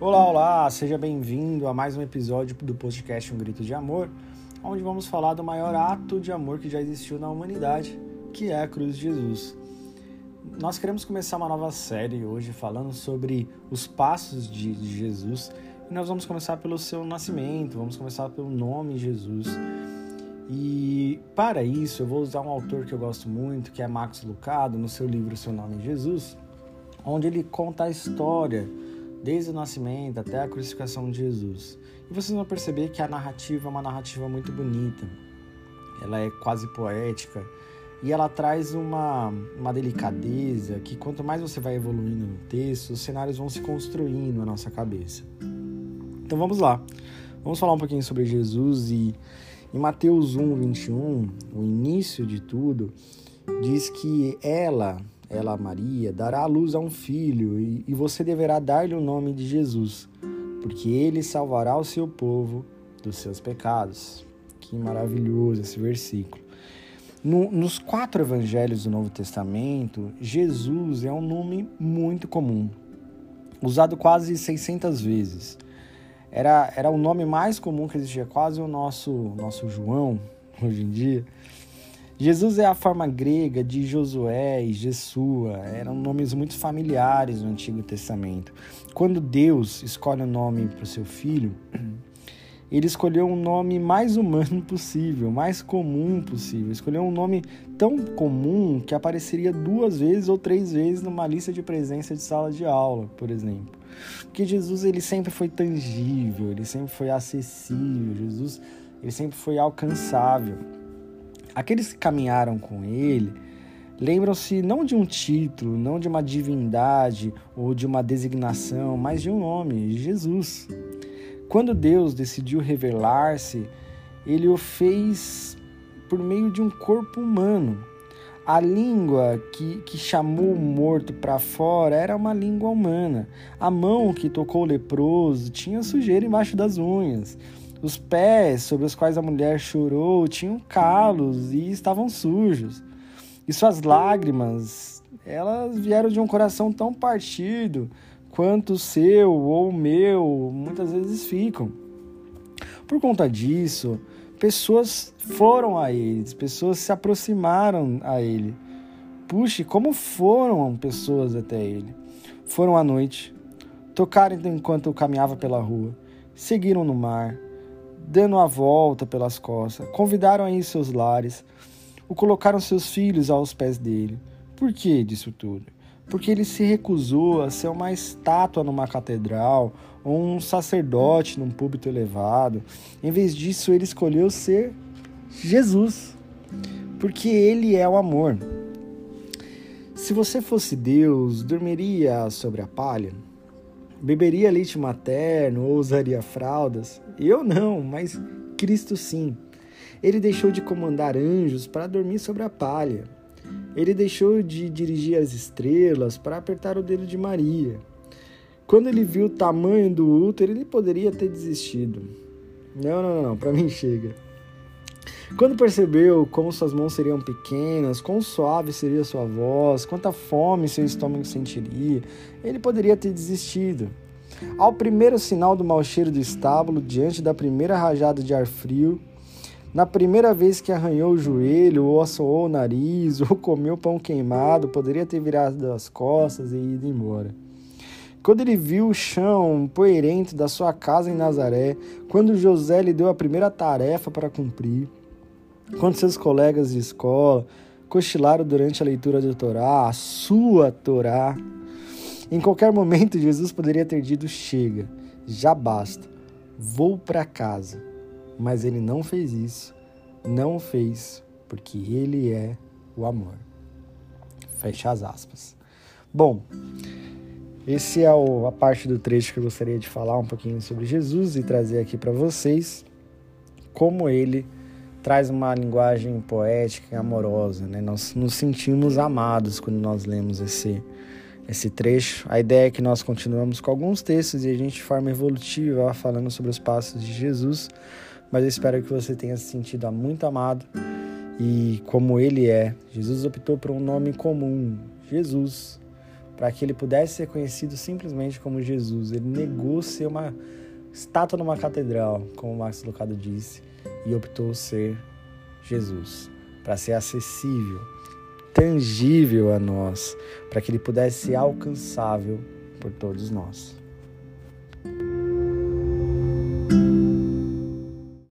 Olá, olá, seja bem-vindo a mais um episódio do podcast Um Grito de Amor, onde vamos falar do maior ato de amor que já existiu na humanidade, que é a cruz de Jesus. Nós queremos começar uma nova série hoje falando sobre os passos de Jesus, e nós vamos começar pelo seu nascimento, vamos começar pelo nome Jesus. E para isso eu vou usar um autor que eu gosto muito, que é Max Lucado, no seu livro Seu Nome é Jesus, onde ele conta a história desde o nascimento até a crucificação de Jesus. E vocês vão perceber que a narrativa é uma narrativa muito bonita. Ela é quase poética e ela traz uma delicadeza que quanto mais você vai evoluindo no texto, os cenários vão se construindo na nossa cabeça. Então vamos lá. Vamos falar um pouquinho sobre Jesus e em Mateus 1:21, o início de tudo, diz que ela, Maria, dará à luz a um filho e você deverá dar-lhe o nome de Jesus, porque ele salvará o seu povo dos seus pecados. Que maravilhoso esse versículo. Nos 4 evangelhos do Novo Testamento, Jesus é um nome muito comum, usado quase 600 vezes. Era o nome mais comum que existia, quase o nosso João, hoje em dia. Jesus é a forma grega de Josué e Jesua, eram nomes muito familiares no Antigo Testamento. Quando Deus escolhe um nome para o seu filho, ele escolheu um nome mais humano possível, mais comum possível. Escolheu um nome tão comum que apareceria 2 vezes ou 3 vezes numa lista de presença de sala de aula, por exemplo. Porque Jesus ele sempre foi tangível, ele sempre foi acessível, Jesus ele sempre foi alcançável. Aqueles que caminharam com ele lembram-se não de um título, não de uma divindade ou de uma designação, mas de um nome, Jesus. Quando Deus decidiu revelar-se, ele o fez por meio de um corpo humano. A língua que chamou o morto para fora era uma língua humana. A mão que tocou o leproso tinha sujeira embaixo das unhas. Os pés sobre os quais a mulher chorou tinham calos e estavam sujos. E suas lágrimas, elas vieram de um coração tão partido quanto o seu ou o meu muitas vezes ficam. Por conta disso, pessoas foram a ele, pessoas se aproximaram a ele. Puxe, como foram pessoas até ele? Foram à noite, tocaram enquanto caminhava pela rua, seguiram no mar, dando a volta pelas costas, convidaram a ir seus lares, o colocaram seus filhos aos pés dele. Por que disso tudo? Porque ele se recusou a ser uma estátua numa catedral ou um sacerdote num púlpito elevado. Em vez disso, ele escolheu ser Jesus, porque ele é o amor. Se você fosse Deus, dormiria sobre a palha? Beberia leite materno ou usaria fraldas? Eu não, mas Cristo sim. Ele deixou de comandar anjos para dormir sobre a palha. Ele deixou de dirigir as estrelas para apertar o dedo de Maria. Quando ele viu o tamanho do útero, ele poderia ter desistido. Não, para mim chega. Quando percebeu como suas mãos seriam pequenas, quão suave seria sua voz, quanta fome seu estômago sentiria, ele poderia ter desistido. Ao primeiro sinal do mau cheiro do estábulo, diante da primeira rajada de ar frio, na primeira vez que arranhou o joelho, ou assoou o nariz, ou comeu pão queimado, poderia ter virado as costas e ido embora. Quando ele viu o chão poeirento da sua casa em Nazaré, quando José lhe deu a primeira tarefa para cumprir, quando seus colegas de escola cochilaram durante a leitura da Torá, a sua Torá, em qualquer momento Jesus poderia ter dito: chega, já basta, vou para casa. Mas ele não fez isso, não fez, porque ele é o amor. Fecha as aspas. Bom, esse é a parte do trecho que eu gostaria de falar um pouquinho sobre Jesus e trazer aqui para vocês como ele traz uma linguagem poética e amorosa, né? Nós nos sentimos amados quando nós lemos esse trecho. A ideia é que nós continuamos com alguns textos e a gente de forma evolutiva falando sobre os passos de Jesus, mas eu espero que você tenha se sentido muito amado e como ele é. Jesus optou por um nome comum, Jesus, para que ele pudesse ser conhecido simplesmente como Jesus. Ele negou ser uma estátua numa catedral, como o Max Lucado disse, e optou ser Jesus, para ser acessível, tangível a nós, para que ele pudesse ser alcançável por todos nós.